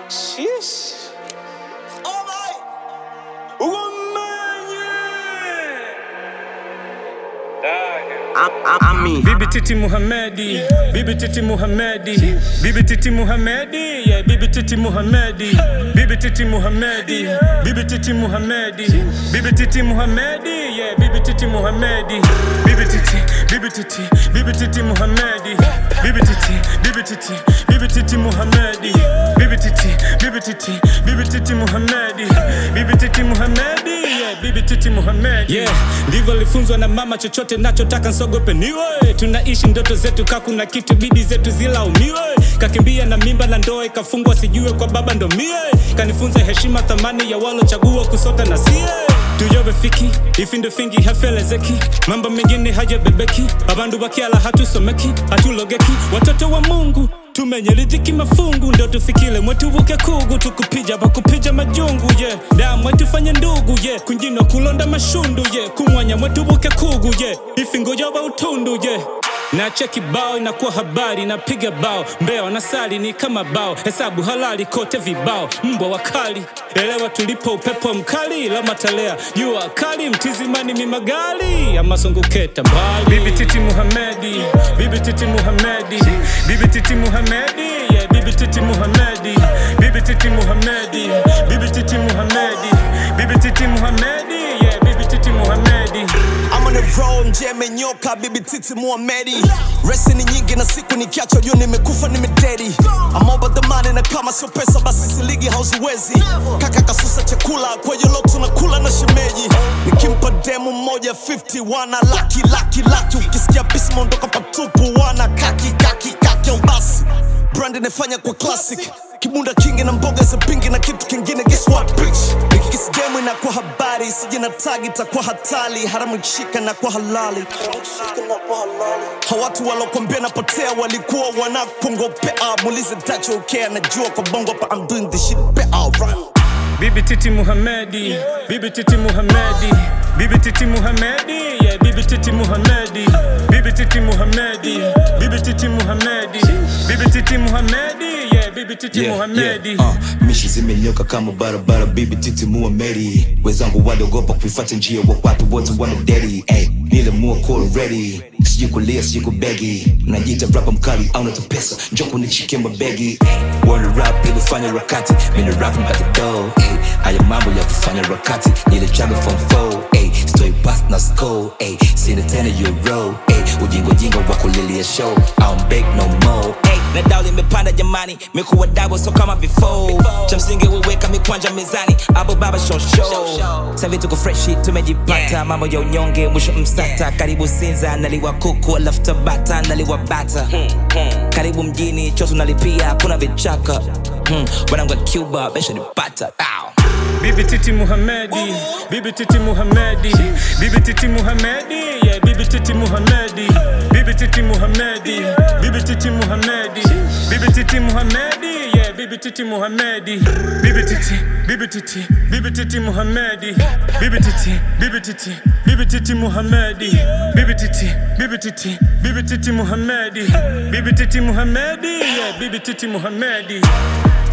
Sheesh. Alright. Bibi Titi Muhammadi, Bibi Titi Muhammadi, Bibi Titi Muhammadi, yeah, Bibi Titi Muhammadi, Bibi Titi Muhammadi, Bibi Titi Muhammadi, Bibi Titi Muhammadi, yeah, Bibi Titi Muhammadi, Bibi Titi, Bibi Titi, Bibi Titi Muhammadi, Bibi Titi, Bibi Titi, Bibi Titi Muhammadi, Bibi Titi, Bibi Titi, Bibi Titi Muhammadi, Bibi Titi Muhammadi, yeah, Bibi Titi Muhammadi, yeah, ndivyo alifunzwa na mama, chochote nachotaka nsogope niwe. Tunaishi ndoto zetu kakuna kitu bidi zetu zilaumiwe. Kakimbia na mimba na ndoa ikafungwa sijue kwa baba ndo mie. Kanifunza heshima thamani ya walo chagua kusota na sie. Tuyobe fiki, ifindo fingi hafelezeki. Mambo mengine haja bebeki. Abandu bakiala hatusomeki, hatulogeki. Watoto wa Mungu tumenyeridhiki mafungu, ndo tufikile mwetu vuke kugu. Tukupija bakupija majungu, yeah. Da mwetu fanye ndugu, yeah. Kunjino kulonda mashundu, yeah. Kumwanya mwetu vuke kugu, yeah. Ifingo joba utundu, yeah. Na cheki bao inakuwa habari, napiga bao mbeo na sali ni kama bao, hesabu halali kote vibao, mbwa wakali elewa tulipo upepo mkali, la matalea jua kali mtizimani mimagali ama songuketa mbali. Bibi Titi Muhammadi, Bibi Titi Muhammadi, Bibi Titi Muhammadi, yeah, Bibi Titi Muhammadi, Bibi Titi Muhammadi, Bibi Titi Muhammadi, Bibi Titi Muhammadi, yeah, Bibi Titi Muhammadi. I'm on the road, mjeme nyoka, Bibi Titi Muhammadi. Resi ni nyingi na siku nikiacho juu nimekufa nimededi. I'm over the money na kama sio pesa basi siligi hauziwezi. Kaka kasusa chakula kwa hiyo leo tunakula na shemeji. Nikimpa demu mmoja 50 wana laki. Ukisikia pisi mondoka patupu wana kaki basi. Brand inafanya kwa classic. Kibunda kingi na mboga za pingi na kitu kingine, guess what bitch. Nikikisi demu inakuwa habari, sije na tagi itakuwa hatari. Haramu ikishika na kwa halali. Hawatu walokuambia napotea walikuwa wanakongopea. Muulize Dacho okay, najua kwa bongo pa I'm doing this shit better run. Bibi Titi Muhammadi, Bibi Titi Muhammadi, Bibi Titi Muhammadi, yeah, Bibi Titi Muhammadi, Bibi Titi Muhammadi, Bibi Titi Muhammadi, Bibi Titi Muhammadi, yeah, Bibi Titi Muhammadi. Mishi zimenyoka kama barabara, Bibi Titi Muhammadi. Wezangu waliogopa kuifuata njia wa watu wote wamededi. Nile mua call ready, siji kulia siji kubegi. Najita rapper mkali au natu pesa, njoko nichike mabegi. Word rap ilifanya rakati, mini rap mpata dough. Haya mambo ya kufanya rakati, nile chaga from foe. Story past na skull, sina tena euro. Ujingo wako lilia show, I don't beg no more. Na dauli mepanda jamani, mikuwa double so kama before. Cha msingi weweka mikwanja mezani, abo baba show. Savi tuko freshi tumejipata, mambo ya unyonge mwisho msata. Karibu Sinza naliwa kuku alafu Tabata naliwa bata. Karibu mjini choto nalipia kuna vichaka. Wananga Cuba besha ni bata. Bibi Titi Muhammadi, Bibi Titi Muhammadi, Bibi Titi Muhammadi, yeah, Bibi Titi Muhammadi, Bibi Titi Muhammadi, Bibi Titi Muhammadi, Bibi Titi Muhammadi, yeah, Bibi Titi Muhammadi, Bibi Titi, Bibi Titi, Bibi Titi Muhammadi, Bibi Titi, Bibi Titi, Bibi Titi Muhammadi, Bibi Titi, Bibi Titi, Bibi Titi Muhammadi, Bibi Titi Muhammadi, yeah, Bibi Titi Muhammadi.